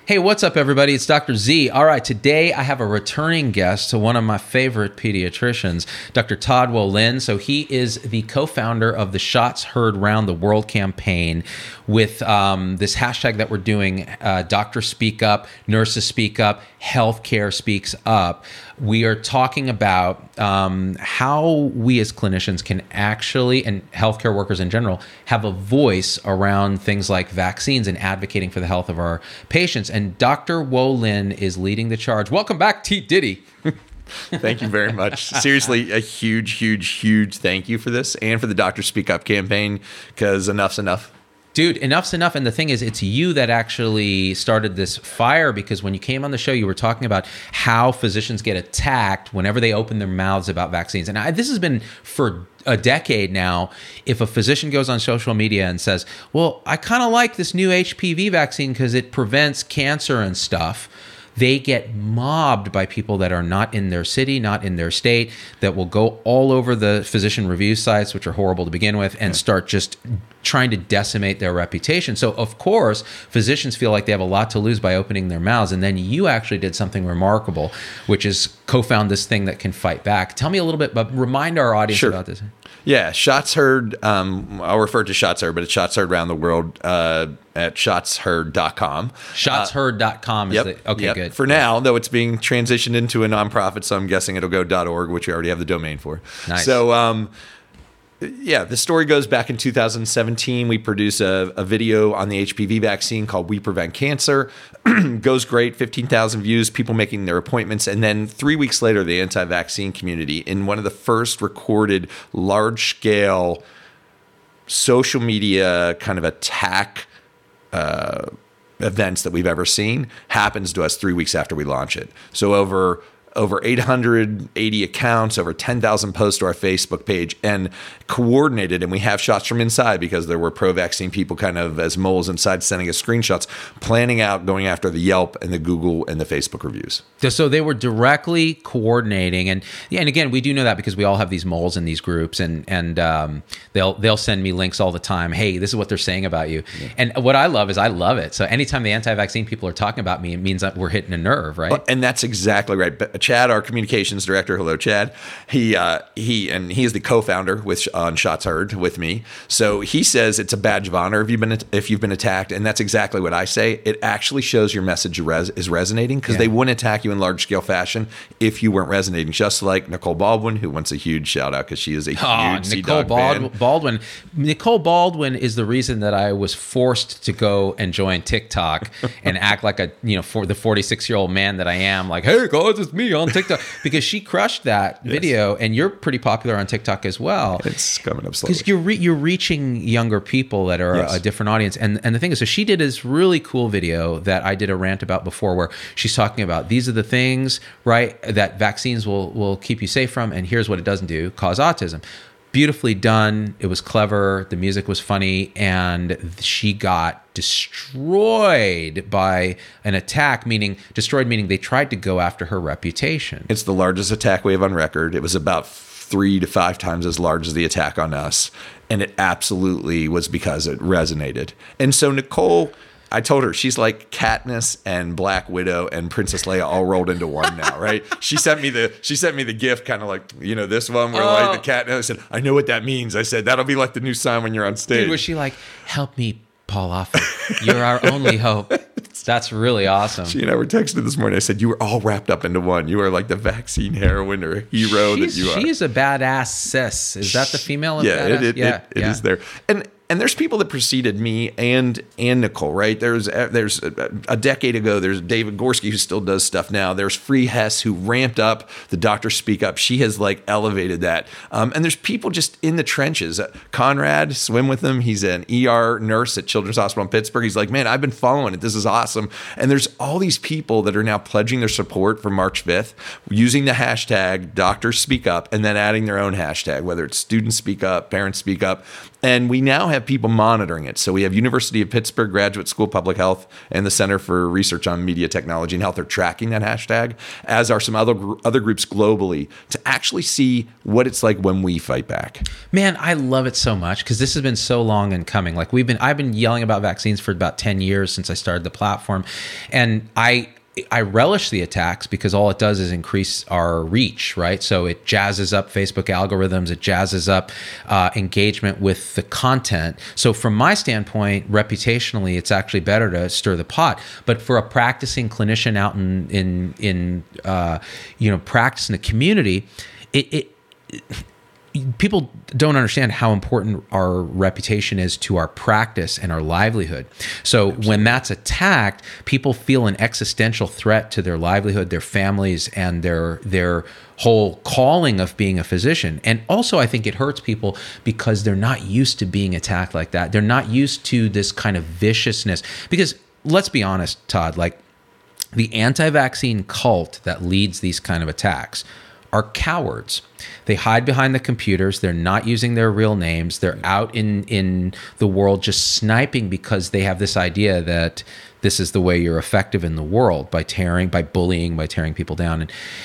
Hey, what's up, everybody? It's Dr. Z. All right, today I have a returning guest to one of my favorite pediatricians, Dr. Todd Wolin. So he is the co-founder of the Shots Heard Round the World campaign with this hashtag that we're doing, Doctors Speak Up, Nurses Speak Up, Healthcare Speaks Up. We are talking about how we as clinicians can actually, and healthcare workers in general, have a voice around things like vaccines and advocating for the health of our patients. And Dr. Wolin is leading the charge. Welcome back, T. Diddy. Thank you very much. Seriously, a huge thank you for this and for the Doctors Speak Up campaign, because enough's enough. Dude, enough's enough. And the thing is, it's you that actually started this fire, because when you came on the show, you were talking about how physicians get attacked whenever they open their mouths about vaccines. And this has been for a decade now. If a physician goes on social media and says, well, I kind of like this new HPV vaccine because it prevents cancer and stuff, they get mobbed by people that are not in their city, not in their state, that will go all over the physician review sites, which are horrible to begin with, and start just trying to decimate their reputation. So, of course, physicians feel like they have a lot to lose by opening their mouths. And then you actually did something remarkable, which is co-found this thing that can fight back. Tell me a little bit, but remind our audience about this. Yeah, Shots Heard, I'll refer to Shots Heard, but it's Shots Heard around the world at shotsheard.com. Shotsheard.com is good. For now, though, it's being transitioned into a nonprofit, so I'm guessing it'll go .org, which we already have the domain for. Nice. So, the story goes back in 2017. We produce a video on the HPV vaccine called We Prevent Cancer. Goes great, 15,000 views, people making their appointments. And then 3 weeks later, the anti-vaccine community, in one of the first recorded large-scale social media kind of attack events that we've ever seen, happens to us 3 weeks after we launch it. So over 880 accounts, over 10,000 posts to our Facebook page, and coordinated. And we have shots from inside, because there were pro-vaccine people kind of as moles inside sending us screenshots, planning out going after the Yelp and the Google and the Facebook reviews. So they were directly coordinating. And again, we do know that because we all have these moles in these groups, and they'll send me links all the time. Hey, this is what they're saying about you. Yeah. And what I love is I love it. So anytime the anti-vaccine people are talking about me, it means that we're hitting a nerve, right? Well, and that's exactly right. But Chad, our communications director, hello, Chad. He is the co-founder on Shots Heard with me. So he says it's a badge of honor if you've been attacked, and that's exactly what I say. It actually shows your message is resonating, because they wouldn't attack you in large scale fashion if you weren't resonating. Just like Nicole Baldwin, who wants a huge shout out because she is a huge Sea-Dog fan. Nicole Baldwin is the reason that I was forced to go and join TikTok and act like for the 46-year-old man that I am, like, hey guys, it's me on TikTok. Because she crushed that video, and you're pretty popular on TikTok as well. It's coming up slowly. Because you're reaching younger people that are a different audience. And the thing is, so she did this really cool video that I did a rant about before, where she's talking about these are the things, right, that vaccines will keep you safe from, and here's what it doesn't do: cause autism. Beautifully done. It was clever. The music was funny, and she got destroyed by an attack, meaning they tried to go after her reputation. It's the largest attack wave on record. It was about 3 to 5 times as large as the attack on us, and it absolutely was because it resonated. And so Nicole, I told her, she's like Katniss and Black Widow and Princess Leia all rolled into one now, right? She sent me the gift, kind of like, this one where like the Katniss. I said, I know what that means. I said, that'll be like the new sign when you're on stage. Dude, was she like, help me, Paul Offit. You're our only hope. That's really awesome. She and I were texting this morning. I said, you were all wrapped up into one. You are like the vaccine heroine or hero that you are. She's a badass sis. Is that the female? Yeah, it is there. And there's people that preceded me and Nicole, right? There's a decade ago, there's David Gorski, who still does stuff now. There's Free Hess, who ramped up the Doctors Speak Up. She has like elevated that. And there's people just in the trenches. Conrad, swim with him. He's an ER nurse at Children's Hospital in Pittsburgh. He's like, man, I've been following it. This is awesome. And there's all these people that are now pledging their support for March 5th, using the hashtag Doctors Speak Up, and then adding their own hashtag, whether it's Students Speak Up, Parents Speak Up. And we now have have people monitoring it. So we have University of Pittsburgh Graduate School of Public Health and the Center for Research on Media Technology and Health are tracking that hashtag, as are some other groups globally, to actually see what it's like when we fight back. Man, I love it so much because this has been so long in coming. Like I've been yelling about vaccines for about 10 years since I started the platform, and I relish the attacks because all it does is increase our reach, right? So it jazzes up Facebook algorithms, it jazzes up engagement with the content. So from my standpoint, reputationally, it's actually better to stir the pot. But for a practicing clinician out in practice in the community, people don't understand how important our reputation is to our practice and our livelihood. So Absolutely. When that's attacked, people feel an existential threat to their livelihood, their families, and their whole calling of being a physician. And also, I think it hurts people because they're not used to being attacked like that. They're not used to this kind of viciousness. Because let's be honest, Todd, like the anti-vaccine cult that leads these kind of attacks are cowards. They hide behind the computers. They're not using their real names. They're out in the world just sniping because they have this idea that this is the way you're effective in the world, by bullying, by tearing people down.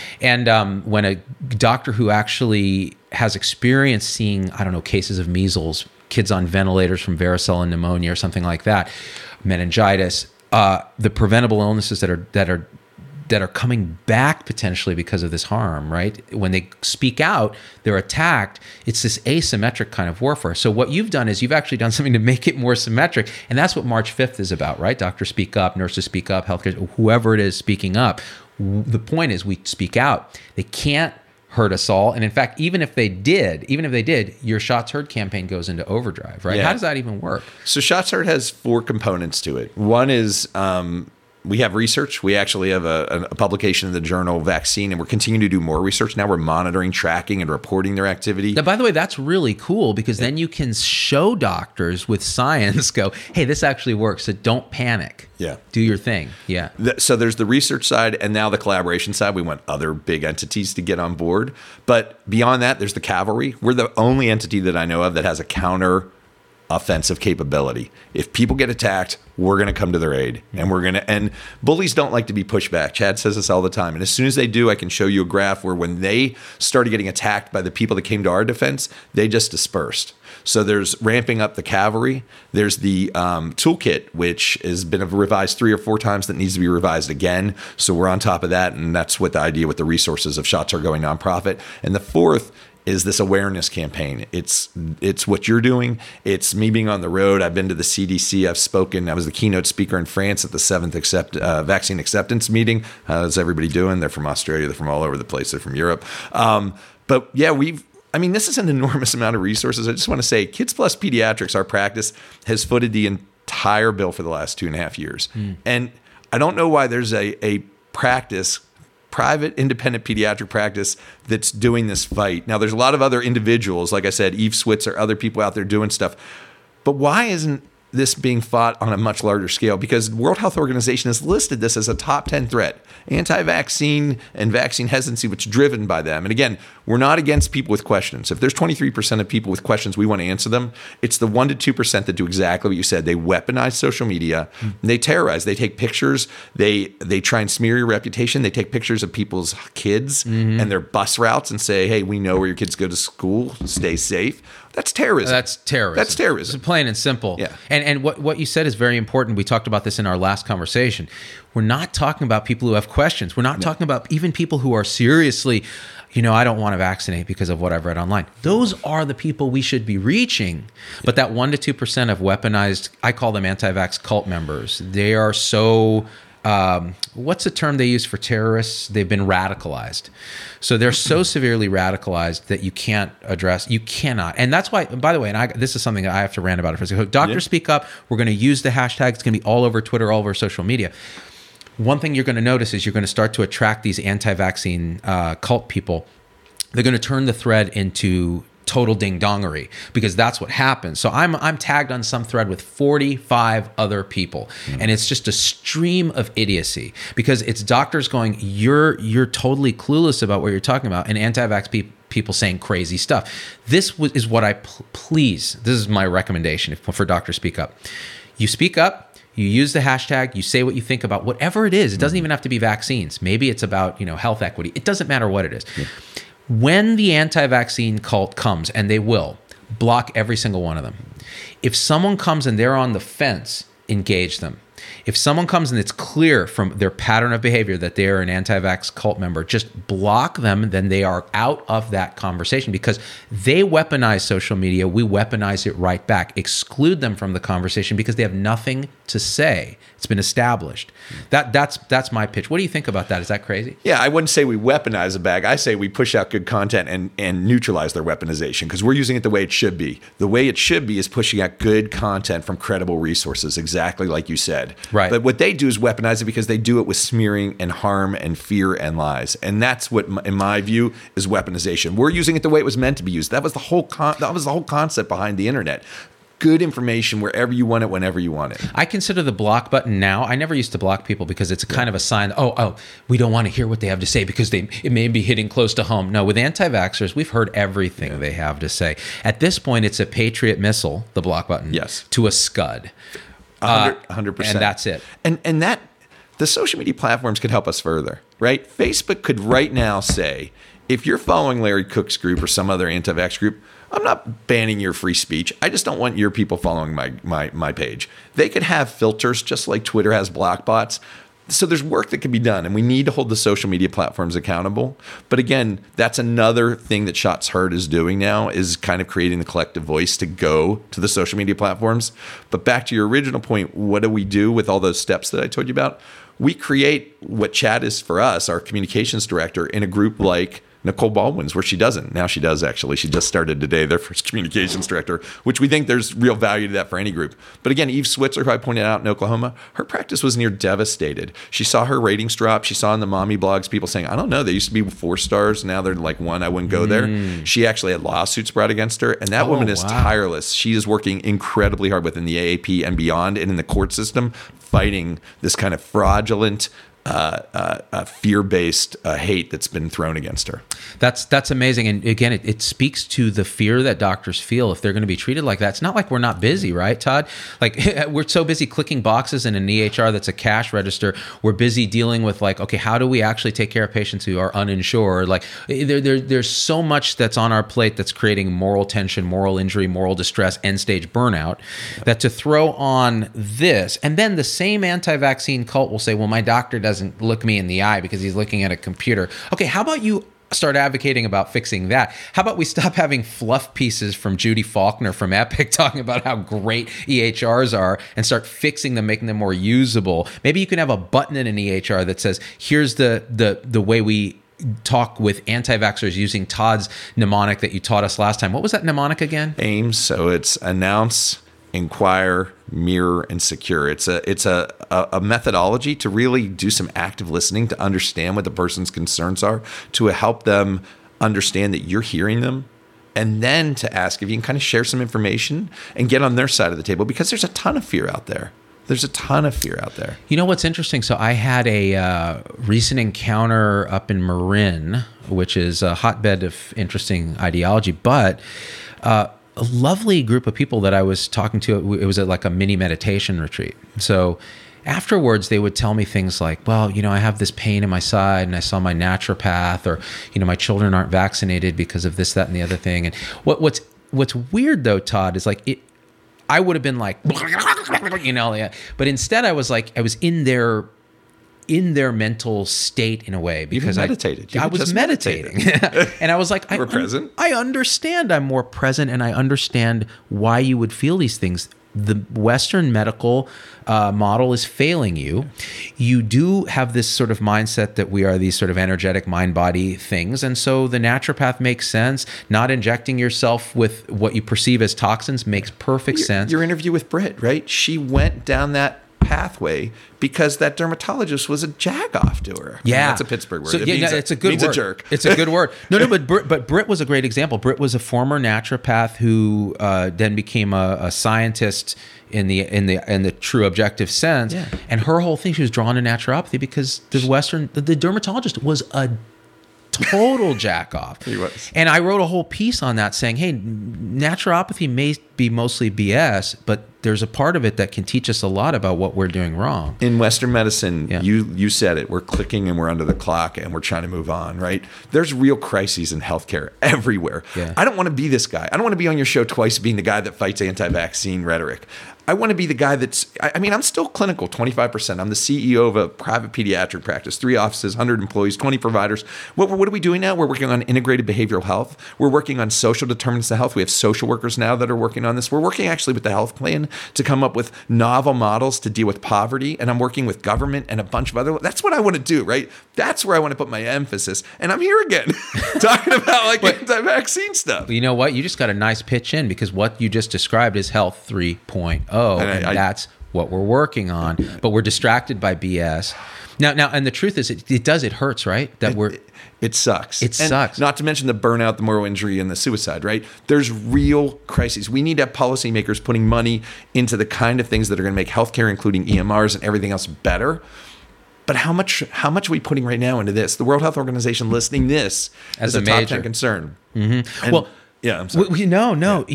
And when a doctor who actually has experience seeing, cases of measles, kids on ventilators from varicella pneumonia or something like that, meningitis, the preventable illnesses that are coming back potentially because of this harm, right? When they speak out, they're attacked. It's this asymmetric kind of warfare. So what you've done is you've actually done something to make it more symmetric. And that's what March 5th is about, right? Doctors speak up, nurses speak up, healthcare, whoever it is speaking up. The point is we speak out. They can't hurt us all. And in fact, even if they did, your Shots Heard campaign goes into overdrive, right? Yeah. How does that even work? So Shots Heard has 4 components to it. One is, we have research. We actually have a publication in the journal Vaccine, and we're continuing to do more research. Now we're monitoring, tracking, and reporting their activity. Now, by the way, that's really cool because then you can show doctors with science, go, hey, this actually works. So don't panic. Yeah. Do your thing. Yeah. So there's the research side and now the collaboration side. We want other big entities to get on board. But beyond that, there's the cavalry. We're the only entity that I know of that has a counter offensive capability. If people get attacked, we're going to come to their aid, and bullies don't like to be pushed back. Chad says this all the time. And as soon as they do, I can show you a graph where when they started getting attacked by the people that came to our defense, they just dispersed. So there's ramping up the cavalry. There's the toolkit, which has been revised 3 or 4 times that needs to be revised again. So we're on top of that. And that's what the idea with the resources of Shots Are Going nonprofit. And the fourth is this awareness campaign. It's what you're doing. It's me being on the road. I've been to the CDC. I've spoken. I was the keynote speaker in France at the 7th vaccine acceptance meeting. How's everybody doing? They're from Australia. They're from all over the place. They're from Europe. But yeah, this is an enormous amount of resources. I just want to say Kids Plus Pediatrics, our practice, has footed the entire bill for the last 2.5 years. And I don't know why there's a private independent pediatric practice that's doing this fight. Now, there's a lot of other individuals, like I said, Eve Switzer, other people out there doing stuff. But why isn't this being fought on a much larger scale? Because the World Health Organization has listed this as a top 10 threat. Anti-vaccine and vaccine hesitancy, which is driven by them. And again, we're not against people with questions. If there's 23% of people with questions, we want to answer them. It's the 1% to 2% that do exactly what you said. They weaponize social media. They terrorize. They take pictures. They try and smear your reputation. They take pictures of people's kids and their bus routes and say, hey, we know where your kids go to school. Stay safe. That's terrorism. That's terrorism. It's plain and simple. Yeah. And what you said is very important. We talked about this in our last conversation. We're not talking about people who have questions. We're not talking about even people who are seriously, I don't want to vaccinate because of what I've read online. Those are the people we should be reaching. But that 1% to 2% of weaponized, I call them anti-vax cult members. They are so... what's the term they use for terrorists? They've been radicalized. So they're so severely radicalized that you cannot. And that's why, by the way, and this is something that I have to rant about it for a second. Doctors Speak Up. We're going to use the hashtag. It's going to be all over Twitter, all over social media. One thing you're going to notice is you're going to start to attract these anti-vaccine cult people. They're going to turn the thread into total ding-dongery because that's what happens. So I'm tagged on some thread with 45 other people, and it's just a stream of idiocy because it's doctors going, you're totally clueless about what you're talking about, and anti-vax people saying crazy stuff. This is what this is my recommendation for Dr. Speak Up. You speak up, you use the hashtag, you say what you think about whatever it is. It doesn't even have to be vaccines. Maybe it's about, health equity. It doesn't matter what it is. Yeah. When the anti-vaccine cult comes, and they will, block every single one of them. If someone comes and they're on the fence, engage them. If someone comes and it's clear from their pattern of behavior that they are an anti-vax cult member, just block them, then they are out of that conversation because they weaponize social media. We weaponize it right back. Exclude them from the conversation because they have nothing to say. It's been established. That's my pitch. What do you think about that? Is that crazy? Yeah, I wouldn't say we weaponize a bag. I say we push out good content and neutralize their weaponization because we're using it the way it should be. The way it should be is pushing out good content from credible resources, exactly like you said. Right. But what they do is weaponize it because they do it with smearing and harm and fear and lies. And that's what, in my view, is weaponization. We're using it the way it was meant to be used. That was the whole concept behind the internet. Good information wherever you want it, whenever you want it. I consider the block button now. I never used to block people because it's kind of a sign. We don't want to hear what they have to say because it may be hitting close to home. No, with anti-vaxxers, we've heard everything they have to say. At this point, it's a Patriot missile, the block button, to a Scud. 100%. And that's it. And that the social media platforms could help us further, right? Facebook could right now say, if you're following Larry Cook's group or some other anti-vax group, I'm not banning your free speech. I just don't want your people following my page. They could have filters just like Twitter has block bots. So there's work that can be done, and we need to hold the social media platforms accountable. But again, that's another thing that Shots Heard is doing now, is kind of creating the collective voice to go to the social media platforms. But back to your original point, what do we do with all those steps that I told you about? We create what Chad is for us, our communications director, in a group like Nicole Baldwin's, where she doesn't. Now she does, actually. She just started today, their first communications director, which we think there's real value to that for any group. But again, Eve Switzer, who I pointed out in Oklahoma, her practice was near devastated. She saw her ratings drop. She saw in the mommy blogs people saying, I don't know, they used to be 4 stars. Now they're like 1. I wouldn't go there. She actually had lawsuits brought against her. And that woman is tireless. She is working incredibly hard within the AAP and beyond and in the court system, fighting this kind of fraudulent, fear-based hate that's been thrown against her. That's amazing. And again, it speaks to the fear that doctors feel if they're going to be treated like that. It's not like we're not busy, right, Todd? Like we're so busy clicking boxes in an EHR that's a cash register. We're busy dealing with like, okay, how do we actually take care of patients who are uninsured? Like there's so much that's on our plate that's creating moral tension, moral injury, moral distress, end-stage burnout, that to throw on this, and then the same anti-vaccine cult will say, well, my doctor doesn't look me in the eye because he's looking at a computer. Okay, how about you start advocating about fixing that? How about we stop having fluff pieces from Judy Faulkner from Epic talking about how great EHRs are and start fixing them, making them more usable? Maybe you can have a button in an EHR that says, here's the way we talk with anti-vaxxers using Todd's mnemonic that you taught us last time. What was that mnemonic again? AIMS. So it's announce, inquire, mirror, and secure. It's a methodology to really do some active listening, to understand what the person's concerns are, to help them understand that you're hearing them, and then to ask if you can kind of share some information and get on their side of the table, because there's a ton of fear out there. You know what's interesting? So I had a recent encounter up in Marin, which is a hotbed of interesting ideology, but a lovely group of people that I was talking to. It was like a mini meditation retreat. So afterwards, they would tell me things like, well, I have this pain in my side and I saw my naturopath, or, my children aren't vaccinated because of this, that, and the other thing. And what's weird though, Todd, is like I would have been like, but instead I was in their mental state in a way, because I was meditating. And I was like, we're present. I understand I'm more present, and I understand why you would feel these things. The Western medical model is failing you. You do have this sort of mindset that we are these sort of energetic mind-body things. And so the naturopath makes sense. Not injecting yourself with what you perceive as toxins makes perfect sense. Your interview with Britt, right? She went down that pathway because that dermatologist was a jagoff to her. Yeah, that's a Pittsburgh word. So, it's a good word. Means a jerk. It's a good word. No, but Britt was a great example. Britt was a former naturopath who then became a scientist in the true objective sense. Yeah. And her whole thing, she was drawn to naturopathy because the dermatologist was a total jack off. He was. And I wrote a whole piece on that saying, hey, naturopathy may be mostly BS, but there's a part of it that can teach us a lot about what we're doing wrong. In Western medicine, Yeah. you said it, we're clicking and we're under the clock and we're trying to move on, right? There's real crises in healthcare everywhere. Yeah. I don't want to be this guy. I don't want to be on your show twice being the guy that fights anti-vaccine rhetoric. I want to be the guy I'm still clinical, 25%. I'm the CEO of a private pediatric practice, 3 offices, 100 employees, 20 providers. What are we doing now? We're working on integrated behavioral health. We're working on social determinants of health. We have social workers now that are working on this. We're working actually with the health plan to come up with novel models to deal with poverty. And I'm working with government and a bunch of other. That's what I want to do, right? That's where I want to put my emphasis. And I'm here again talking about like anti-vaccine stuff. You know what? You just got a nice pitch in, because what you just described is health 3.0. And that's what we're working on, but we're distracted by BS. Now, and the truth is, it hurts, right? It sucks. It sucks. Not to mention the burnout, the moral injury, and the suicide, right? There's real crises. We need to have policymakers putting money into the kind of things that are going to make healthcare, including EMRs and everything else, better. But how much are we putting right now into this? The World Health Organization listing this as a top major 10 concern. Mm-hmm. Well, yeah, I'm sorry. No.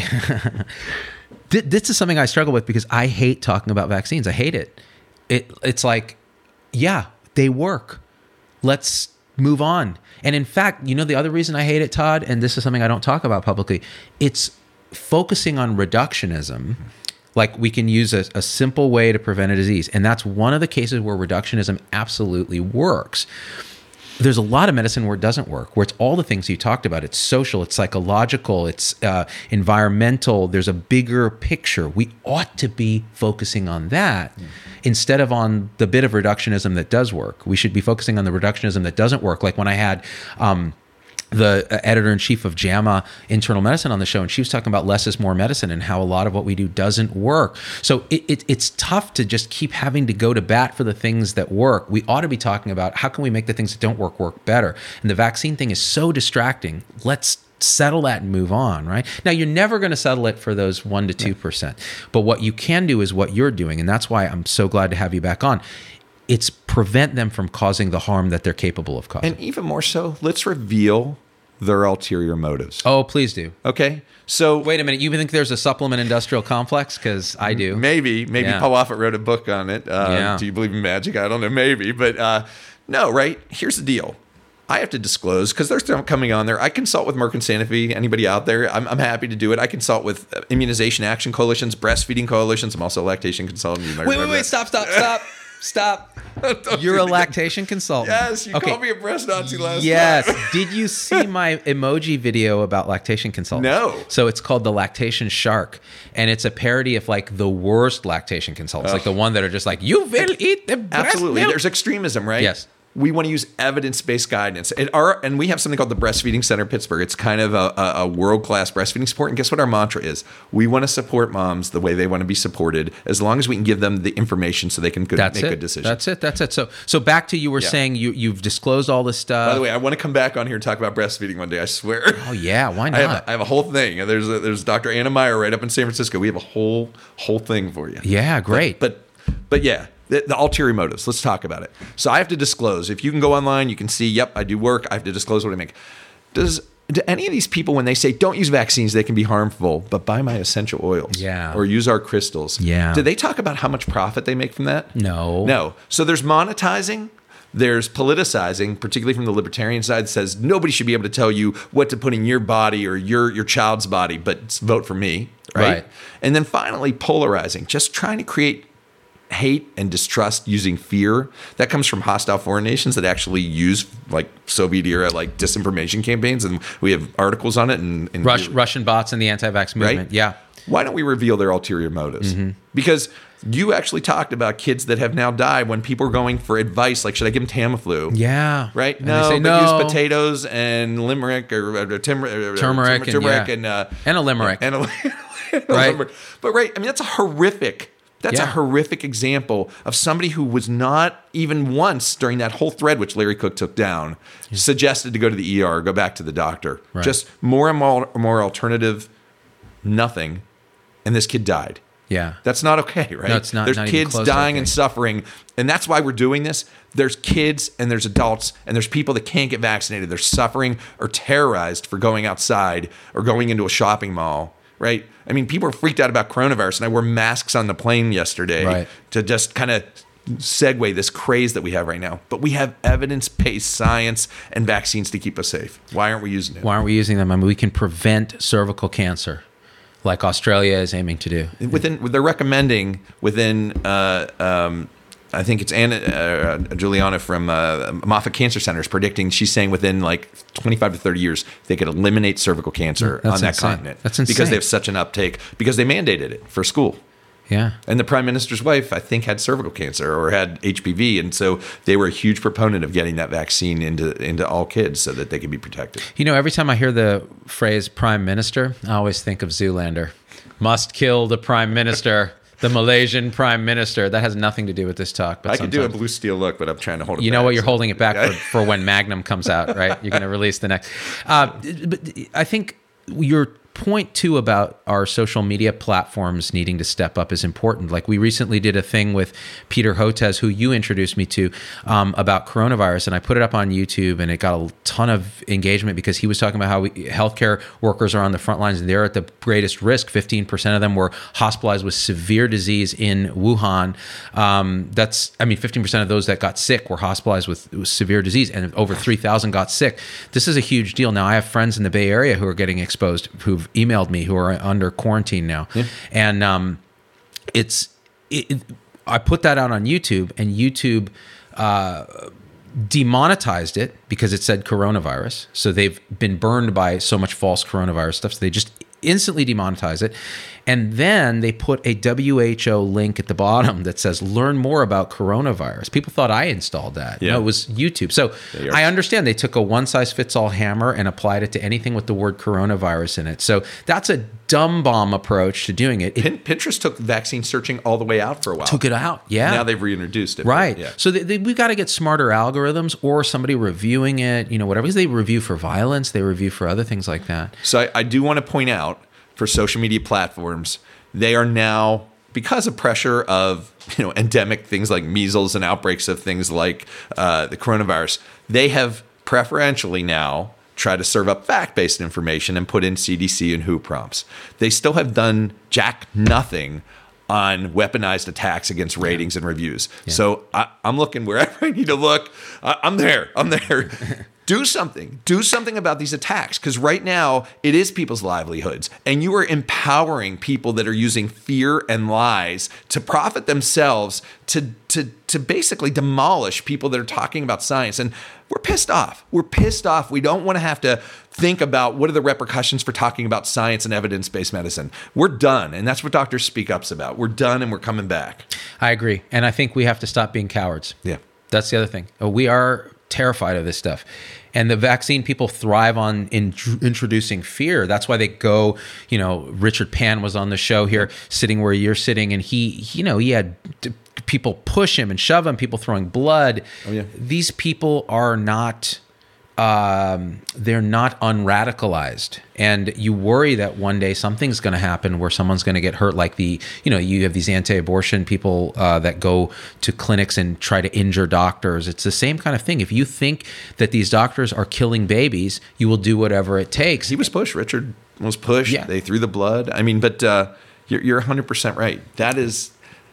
This is something I struggle with because I hate talking about vaccines. I hate it. It's like, yeah, they work. Let's move on. And in fact, the other reason I hate it, Todd, and this is something I don't talk about publicly, it's focusing on reductionism. Like, we can use a simple way to prevent a disease. And that's one of the cases where reductionism absolutely works. There's a lot of medicine where it doesn't work, where it's all the things you talked about. It's social, it's psychological, it's environmental. There's a bigger picture. We ought to be focusing on that instead of on the bit of reductionism that does work. We should be focusing on the reductionism that doesn't work. Like when I had the editor-in-chief of JAMA Internal Medicine on the show, and she was talking about less is more medicine and how a lot of what we do doesn't work. So it's tough to just keep having to go to bat for the things that work. We ought to be talking about how can we make the things that don't work better. And the vaccine thing is so distracting. Let's settle that and move on, right? Now, you're never going to settle it for those 1% to 2%. But what you can do is what you're doing, and that's why I'm so glad to have you back on. It's prevent them from causing the harm that they're capable of causing. And even more so, let's reveal their ulterior motives. Oh, please do. Okay. So wait a minute. You think there's a supplement industrial complex? Because I do. Maybe Yeah. Paul Offit wrote a book on it. Yeah. Do you believe in magic? I don't know. Maybe. But no, right? Here's the deal. I have to disclose because they're still coming on there. I consult with Merck and Sanofi. Anybody out there? I'm happy to do it. I consult with immunization action coalitions, breastfeeding coalitions. I'm also a lactation consultant. You might remember Wait. that. Stop. Don't You're do a that. lactation consultant. Yes, you called me a breast Nazi last Yes. time. Did you see my emoji video about lactation consultants? No. So it's called the Lactation Shark, and it's a parody of like the worst lactation consultants, like the one that are just like, you will eat the breast Absolutely. milk. There's extremism, right? Yes. We want to use evidence-based guidance. And we have something called the Breastfeeding Center Pittsburgh. It's kind of a world-class breastfeeding support. And guess what our mantra is? We want to support moms the way they want to be supported, as long as we can give them the information so they can make good decisions. That's it. So back to you were saying you've disclosed all this stuff. By the way, I want to come back on here and talk about breastfeeding one day, I swear. Oh, yeah. Why not? I have a whole thing. There's Dr. Anna Meyer right up in San Francisco. We have a whole thing for you. Yeah, great. But yeah, the ulterior motives. Let's talk about it. So I have to disclose. If you can go online, you can see, yep, I do work. I have to disclose what I make. Do any of these people, when they say don't use vaccines, they can be harmful, but buy my essential oils or use our crystals, do they talk about how much profit they make from that? No. So there's monetizing. There's politicizing, particularly from the libertarian side, that says nobody should be able to tell you what to put in your body or your child's body, but vote for me, right? And then finally, polarizing, just trying to create hate and distrust using fear. That comes from hostile foreign nations that actually use like Soviet era like disinformation campaigns, and we have articles on it. And Russian bots and the anti-vax movement. Right? Yeah. Why don't we reveal their ulterior motives? Because you actually talked about kids that have now died when people are going for advice, like, should I give them Tamiflu? Yeah. Right? And No, they say, but no. use potatoes and limerick or turmeric and a limerick. And a Right. limerick. But right, I mean, that's a horrific example of somebody who was not even once during that whole thread, which Larry Cook took down, suggested to go to the ER, go back to the doctor. Right. Just more and more alternative, nothing. And this kid died. Yeah. That's not okay, right? No, it's not. There's not even kids close to dying okay. and suffering, and that's why we're doing this. There's kids and there's adults and there's people that can't get vaccinated. They're suffering or terrorized for going outside or going into a shopping mall, right? I mean, people are freaked out about coronavirus, and I wore masks on the plane yesterday to just kind of segue this craze that we have right now. But we have evidence-based science and vaccines to keep us safe. Why aren't we using it? Why aren't we using them? I mean, we can prevent cervical cancer, like Australia is aiming to do. They're recommending within, I think it's Anna Juliana from Moffitt Cancer Center is predicting. She's saying within like 25 to 30 years, they could eliminate cervical cancer on that continent. That's insane. Because they have such an uptake, because they mandated it for school. Yeah. And the prime minister's wife, I think, had cervical cancer or had HPV. And so they were a huge proponent of getting that vaccine into all kids so that they could be protected. You know, every time I hear the phrase prime minister, I always think of Zoolander. Must kill the prime minister, the Malaysian prime minister. That has nothing to do with this talk. But I could do a blue steel look, but I'm trying to hold it back. You know what? You're holding it back for when Magnum comes out, right? You're going to release the next. But I think your point too about our social media platforms needing to step up is important. Like we recently did a thing with Peter Hotez, who you introduced me to, about coronavirus, and I put it up on YouTube, and it got a ton of engagement because he was talking about how healthcare workers are on the front lines and they're at the greatest risk. 15% of them were hospitalized with severe disease in Wuhan. 15% of those that got sick were hospitalized with severe disease, and over 3,000 got sick. This is a huge deal. Now I have friends in the Bay Area who are getting exposed, who've emailed me, who are under quarantine now. Yeah. And I put that out on YouTube, and YouTube demonetized it because it said coronavirus. So they've been burned by so much false coronavirus stuff. So they just instantly demonetize it. And then they put a WHO link at the bottom that says, learn more about coronavirus. People thought I installed that. Yeah. No, it was YouTube. So I understand they took a one-size-fits-all hammer and applied it to anything with the word coronavirus in it. So that's a dumb bomb approach to doing it. Pinterest took vaccine searching all the way out for a while. Took it out, yeah. Now they've reintroduced it. Right. Yeah. So we've got to get smarter algorithms, or somebody reviewing it, whatever. Because they review for violence, they review for other things like that. So I do want to point out, for social media platforms, they are now, because of pressure of endemic things like measles and outbreaks of things like the coronavirus, they have preferentially now tried to serve up fact-based information and put in CDC and WHO prompts. They still have done jack nothing on weaponized attacks against ratings and reviews. Yeah. So I'm looking wherever I need to look. I'm there. Do something. Do something about these attacks, because right now it is people's livelihoods, and you are empowering people that are using fear and lies to profit themselves, to basically demolish people that are talking about science. And we're pissed off. We don't want to have to think about what are the repercussions for talking about science and evidence-based medicine. We're done, and that's what Dr. Speak Up's about. We're done, and we're coming back. I agree, and I think we have to stop being cowards. Yeah, that's the other thing. We are terrified of this stuff, and the vaccine people thrive on introducing fear. That's why they go. Richard Pan was on the show here, sitting where you're sitting, and he had people push him and shove him, people throwing blood. Oh, yeah. These people are not. They're not unradicalized, and you worry that one day something's going to happen where someone's going to get hurt. Like you have these anti-abortion people that go to clinics and try to injure doctors. It's the same kind of thing. If you think that these doctors are killing babies, you will do whatever it takes. He was pushed. Richard was pushed. Yeah. They threw the blood. I mean, but you're 100% right. That is.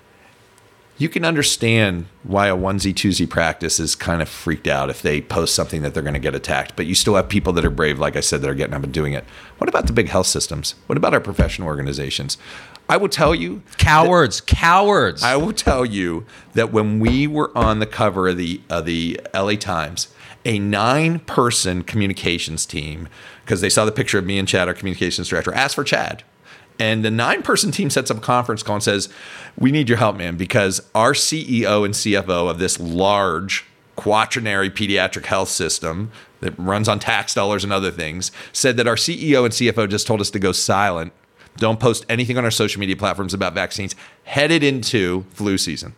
You can understand why a onesie-twosie practice is kind of freaked out if they post something that they're going to get attacked. But you still have people that are brave, like I said, that are getting up and doing it. What about the big health systems? What about our professional organizations? I will tell you... Cowards. I will tell you that when we were on the cover of the LA Times, a 9-person communications team, because they saw the picture of me and Chad, our communications director, asked for Chad. And the 9-person team sets up a conference call and says, we need your help, man, because our CEO and CFO of this large quaternary pediatric health system that runs on tax dollars and other things said that our CEO and CFO just told us to go silent, don't post anything on our social media platforms about vaccines, headed into flu season.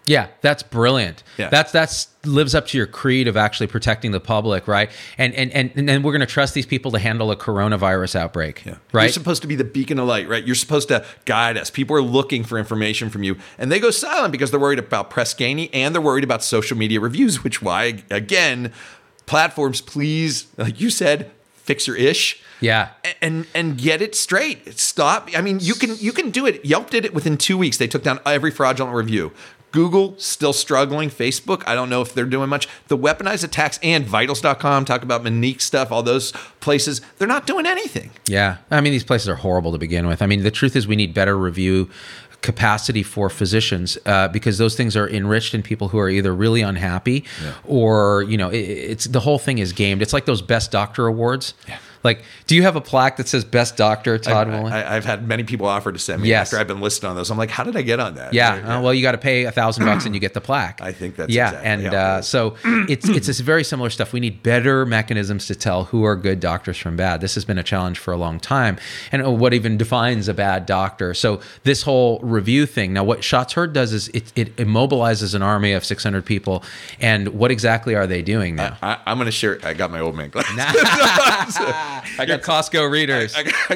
Yeah, that's brilliant. Yeah. That's lives up to your creed of actually protecting the public, right? And then we're going to trust these people to handle a coronavirus outbreak, right? You're supposed to be the beacon of light, right? You're supposed to guide us. People are looking for information from you, and they go silent because they're worried about press gaining and they're worried about social media reviews, which why, again, platforms, please, like you said, fix your ish. Yeah. And get it straight. Stop. I mean, you can do it. Yelp did it within 2 weeks. They took down every fraudulent review. Google still struggling. Facebook, I don't know if they're doing much. The weaponized attacks and Vitals.com, talk about Monique stuff, all those places, they're not doing anything. Yeah. I mean, these places are horrible to begin with. I mean, the truth is we need better review capacity for physicians because those things are enriched in people who are either really unhappy or, it's the whole thing is gamed. It's like those best doctor awards. Yeah. Like, do you have a plaque that says best doctor, Todd Mullen? I've had many people offer to send me after I've been listed on those. I'm like, how did I get on that? Yeah. Well, you got to pay $1,000 and you get the plaque. I think that's exactly how it is. So it's this very similar stuff. We need better mechanisms to tell who are good doctors from bad. This has been a challenge for a long time. And what even defines a bad doctor? So this whole review thing. Now, what Shots Heard does is it immobilizes an army of 600 people. And what exactly are they doing now? I'm going to share. I got my old man glasses. I got Costco readers.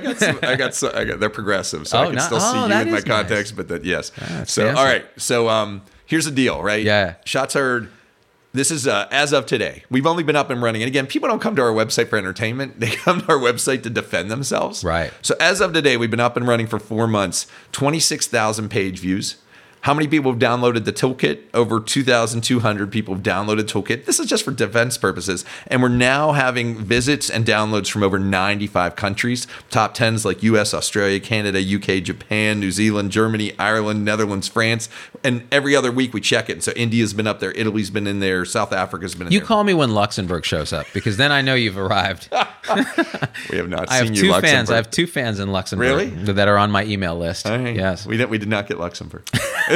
I got they're progressive, so I can still see you in my contacts. Nice. But yes. So fancy. All right. So here's the deal, right? Yeah. Shots Heard. This is as of today. We've only been up and running. And again, people don't come to our website for entertainment. They come to our website to defend themselves. Right. So as of today, we've been up and running for 4 months. 26,000 page views. How many people have downloaded the toolkit? Over 2,200 people have downloaded toolkit. This is just for defense purposes. And we're now having visits and downloads from over 95 countries. Top 10s like US, Australia, Canada, UK, Japan, New Zealand, Germany, Ireland, Netherlands, France. And every other week we check it. So India's been up there. Italy's been in there. South Africa's been in there. You call me when Luxembourg shows up because then I know you've arrived. We have not seen you, Luxembourg. I have two fans in Luxembourg. Really? That are on my email list. Right. Yes. We did not get Luxembourg.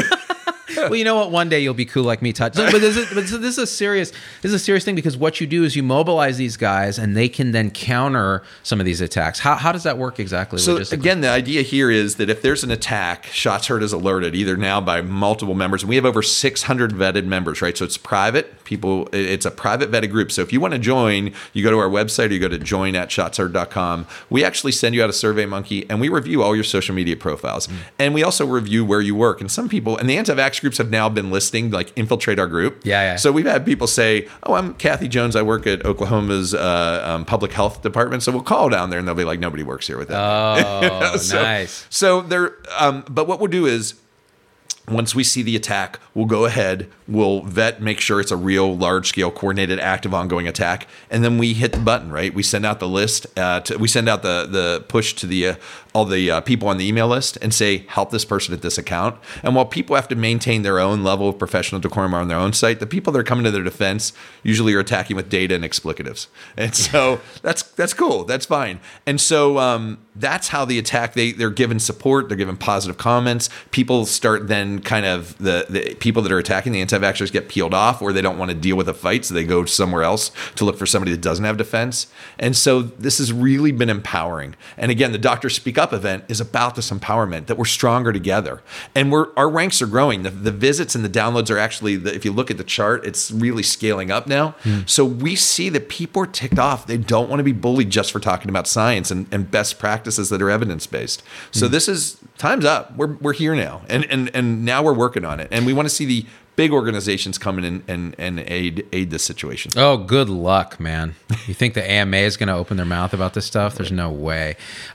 Well, you know what? One day you'll be cool like me, Todd. But this is a serious thing because what you do is you mobilize these guys, and they can then counter some of these attacks. How does that work exactly? So again, the idea here is that if there's an attack, Shots Heard is alerted either now by multiple members. And we have over 600 vetted members, right? So it's private. It's a private vetted group. So if you want to join, you go to our website or you go to join@shotsheard.com. We actually send you out a SurveyMonkey, and we review all your social media profiles, and we also review where you work. And some people, and the anti-vax groups have now been listing like infiltrate our group. Yeah. So we've had people say, "Oh, I'm Kathy Jones. I work at Oklahoma's public health department." So we'll call down there, and they'll be like, "Nobody works here with that." Oh, nice. So there. But what we'll do is, once we see the attack, we'll go ahead, we'll vet, make sure it's a real large-scale, coordinated, active, ongoing attack, and then we hit the button, right? We send out the list. We send out the push to all the people on the email list and say, help this person at this account. And while people have to maintain their own level of professional decorum on their own site, the people that are coming to their defense usually are attacking with data and explicatives. And so that's cool. That's fine. And so that's how the attack, they're given support. They're given positive comments. People start then kind of the people that are attacking the anti-vaxxers get peeled off, or they don't want to deal with a fight, so they go somewhere else to look for somebody that doesn't have defense. And so this has really been empowering. And again, the Doctors Speak Up event is about this empowerment, that we're stronger together, and our ranks are growing. The visits and the downloads are actually, if you look at the chart, it's really scaling up now. So we see that people are ticked off. They don't want to be bullied just for talking about science and best practices that are evidence-based. So this is, time's up. We're here now, and now we're working on it, and we want to see the big organizations come in and aid this situation. Oh, good luck, man. You think the AMA is going to open their mouth about this stuff? There's no way.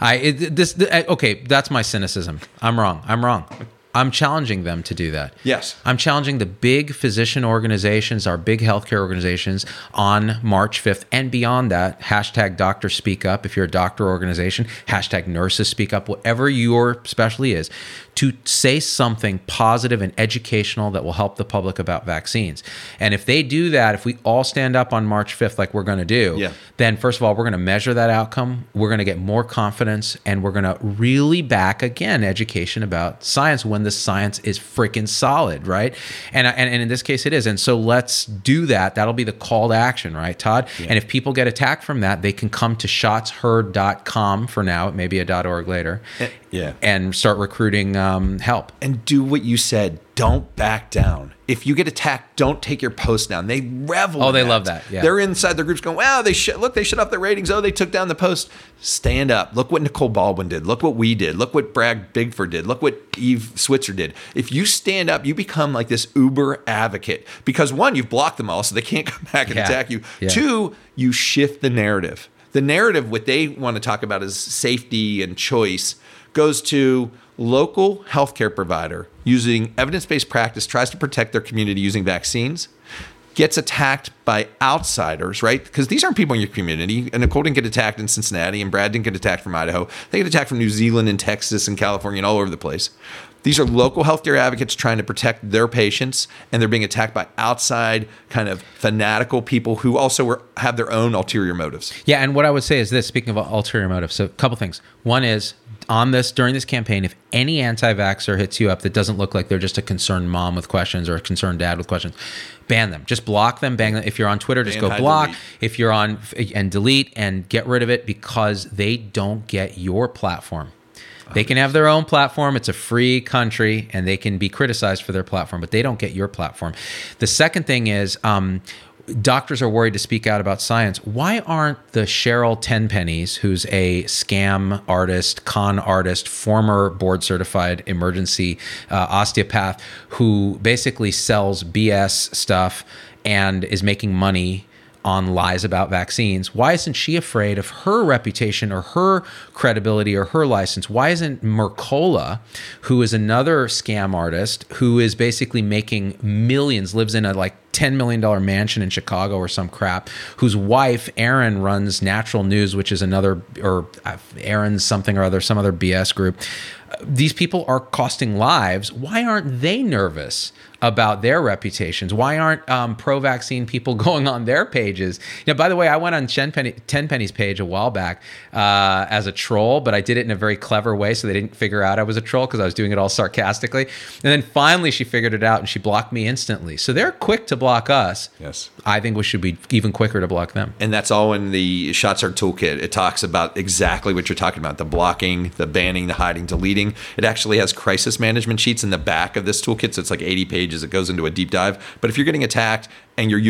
Okay, that's my cynicism. I'm wrong. I'm challenging them to do that. Yes. I'm challenging the big physician organizations, our big healthcare organizations on March 5th and beyond that. Hashtag Doctors Speak Up if you're a doctor organization. Hashtag Nurses Speak Up, whatever your specialty is, to say something positive and educational that will help the public about vaccines. And if they do that, if we all stand up on March 5th like we're going to do, then first of all, we're going to measure that outcome. We're going to get more confidence, and we're going to really back, again, education about science when the science is freaking solid, right? And in this case, it is. And so let's do that. That'll be the call to action, right, Todd? Yeah. And if people get attacked from that, they can come to shotsheard.com for now. It may be a .org later. Yeah. And start recruiting help. And do what you said. Don't back down. If you get attacked, don't take your post down. They revel. Oh, in they that. love that. Yeah. They're inside their groups going, wow, they shut off their ratings. Oh, they took down the post. Stand up. Look what Nicole Baldwin did. Look what we did. Look what Brad Bigford did. Look what Eve Switzer did. If you stand up, you become like this uber advocate because one, you've blocked them all so they can't come back and attack you. Yeah. Two, you shift the narrative. The narrative, what they want to talk about is safety and choice, goes to local healthcare provider using evidence-based practice, tries to protect their community using vaccines, gets attacked by outsiders, right? Because these aren't people in your community. And Nicole didn't get attacked in Cincinnati, and Brad didn't get attacked from Idaho. They get attacked from New Zealand and Texas and California and all over the place. These are local healthcare advocates trying to protect their patients, and they're being attacked by outside kind of fanatical people who also have their own ulterior motives. Yeah, and what I would say is this, speaking of ulterior motives, so a couple things. One is, during this campaign, if any anti-vaxxer hits you up that doesn't look like they're just a concerned mom with questions or a concerned dad with questions, ban them. Just block them, bang them. If you're on Twitter, just go block. Delete. If you're on, and delete and get rid of it because they don't get your platform. They can have their own platform. It's a free country, and they can be criticized for their platform, but they don't get your platform. The second thing is, doctors are worried to speak out about science. Why aren't the Cheryl Tenpennies, who's a scam artist, con artist, former board certified emergency osteopath, who basically sells BS stuff and is making money on lies about vaccines, why isn't she afraid of her reputation or her credibility or her license? Why isn't Mercola, who is another scam artist, who is basically making millions, lives in a like $10 million mansion in Chicago or some crap, whose wife, Erin, runs Natural News, which is another, or Erin's something or other, some other BS group. These people are costing lives. Why aren't they nervous about their reputations? Why aren't pro-vaccine people going on their pages? You know, by the way, I went on Tenpenny's page a while back as a troll, but I did it in a very clever way so they didn't figure out I was a troll because I was doing it all sarcastically. And then finally she figured it out and she blocked me instantly. So they're quick to block us. Yes. I think we should be even quicker to block them. And that's all in the Shots Heard Toolkit. It talks about exactly what you're talking about, the blocking, the banning, the hiding, deleting. It actually has crisis management sheets in the back of this toolkit, so it's like 80 pages. It goes into a deep dive. But if you're getting attacked and your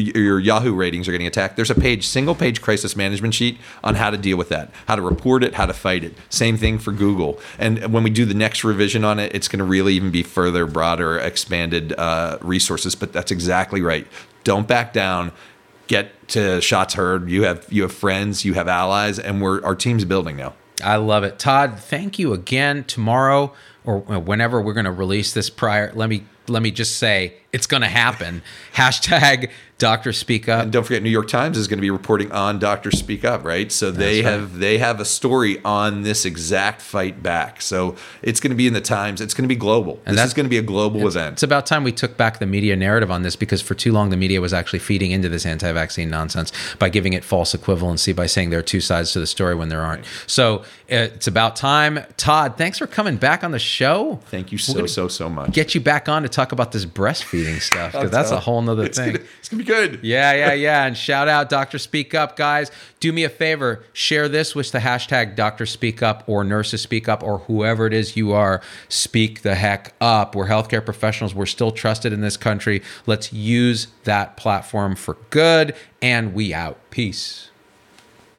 Yahoo ratings are getting attacked, there's a single page crisis management sheet on how to deal with that, how to report it, how to fight it. Same thing for Google. And when we do the next revision on it, it's going to really even be further, broader, expanded resources. But that's exactly right. Don't back down. Get to Shots Heard. You have friends, you have allies, and our team's building now. I love it. Todd, thank you again. Tomorrow or whenever we're going to release this let me just say it's going to happen. Hashtag Dr. Speak Up. And don't forget, New York Times is going to be reporting on Dr. Speak Up, right? So they have a story on this exact fight back. So it's going to be in the Times. It's going to be global. And this is going to be a global event. It's about time we took back the media narrative on this, because for too long the media was actually feeding into this anti-vaccine nonsense by giving it false equivalency, by saying there are two sides to the story when there aren't. So it's about time. Todd, thanks for coming back on the show. Thank you so much. Get you back on to talk about this breastfeeding stuff, because that's a whole nother thing. It's going to be good. Yeah. And shout out Dr. Speak Up, guys. Do me a favor. Share this with the hashtag Dr. Speak Up or Nurses Speak Up or whoever it is you are. Speak the heck up. We're healthcare professionals. We're still trusted in this country. Let's use that platform for good. And we out. Peace.